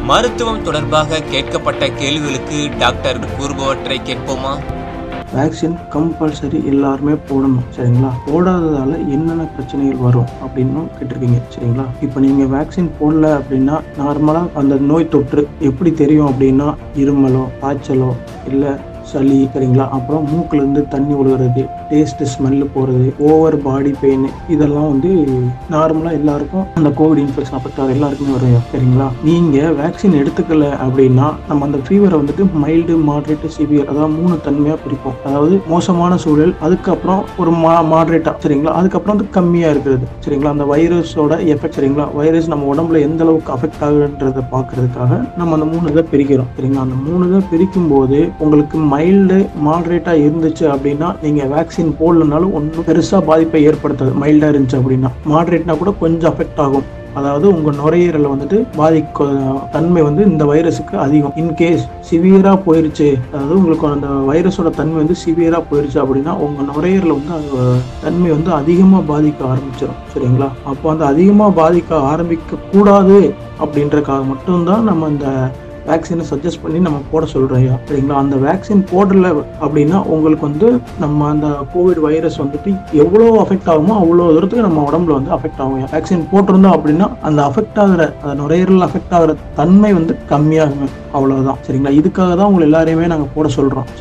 மருத்துவம் தொடர்பாக கேட்கப்பட்ட கேள்விகளுக்கு டாக்டர் கூறுபவற்றை கேட்போமா? வேக்சின் கம்பல்சரி எல்லாருமே போடணும், சரிங்களா? போடாததால என்னென்ன பிரச்சனைகள் வரும் அப்படின்னு கேட்டிருக்கீங்க, சரிங்களா? இப்போ நீங்கள் வேக்சின் போடல அப்படின்னா நார்மலாக அந்த நோய் தொற்று எப்படி தெரியும் அப்படின்னா இருமலோ காய்ச்சலோ இல்லை சளி, சரிங்களா? அப்புறம் மூக்குலேருந்து தண்ணி விழுகிறது, டேஸ்ட்டு ஸ்மெல்லு போகிறது, ஓவர் பாடி பெயின், இதெல்லாம் வந்து நார்மலாக எல்லாருக்கும் அந்த கோவிட் இன்ஃபெக்ஷன் அஃபெக்ட் ஆகிற எல்லாருக்குமே வரும், சரிங்களா? நீங்கள் வேக்சின் எடுத்துக்கல அப்படின்னா நம்ம அந்த ஃபீவரை வந்துட்டு மைல்டு, மாட்ரேட்டு, சிவியர், அதாவது 3 தன்மையாக பிரிப்போம். அதாவது மோசமான சூழல், அதுக்கப்புறம் ஒரு மாட்ரேட்டாக, சரிங்களா? அதுக்கப்புறம் வந்து கம்மியாக இருக்கிறது, சரிங்களா? அந்த வைரஸோட எஃபெக்ட், சரிங்களா? வைரஸ் நம்ம உடம்புல எந்த அளவுக்கு அஃபெக்ட் ஆகுன்றதை பார்க்கறதுக்காக நம்ம அந்த 3 இதை பிரிக்கிறோம், சரிங்களா? அந்த 3 இதை பிரிக்கும் போது உங்களுக்கு மைல்டு, மாட்ரேட்டாக இருந்துச்சு அப்படின்னா நீங்கள் வேக்சின் போடலனாலும் ஒன்றும் பெருசாக பாதிப்பை ஏற்படுத்தாது. மைல்டாக இருந்துச்சு அப்படின்னா, மாட்ரேட்னா கூட கொஞ்சம் அஃபெக்ட் ஆகும். அதாவது உங்கள் நுரையீரலை வந்துட்டு பாதிக்க தன்மை வந்து இந்த வைரஸுக்கு அதிகம். இன்கேஸ் சிவியராக போயிருச்சு, அதாவது உங்களுக்கு அந்த வைரஸோட தன்மை வந்து சிவியராக போயிருச்சு அப்படின்னா உங்கள் நுரையீரலை வந்து அந்த தன்மை வந்து அதிகமாக பாதிக்க ஆரம்பிச்சிடும், சரிங்களா? அப்போ அந்த அதிகமாக பாதிக்க ஆரம்பிக்க கூடாது அப்படின்றக்காக மட்டும்தான் நம்ம இந்த வேக்சினை சஜஸ்ட் பண்ணி நம்ம போட சொல்கிறோம், சரிங்களா? அந்த வேக்சின் போடல அப்படின்னா உங்களுக்கு வந்து நம்ம அந்த கோவிட் வைரஸ் வந்துட்டு எவ்வளோ அஃபெக்ட் ஆகுமோ அவ்வளோ தூரத்துக்கு நம்ம உடம்புல வந்து அஃபெக்ட் ஆகும். வேக்சின் போட்டிருந்தோம் அப்படின்னா அந்த அஃபெக்ட் ஆகிற, அந்த நுரையீரல் அஃபெக்ட் ஆகிற தன்மை வந்து கம்மியாகும், அவ்வளோதான், சரிங்களா? இதுக்காக தான் உங்களை எல்லாரையுமே நாங்கள் போட சொல்கிறோம்.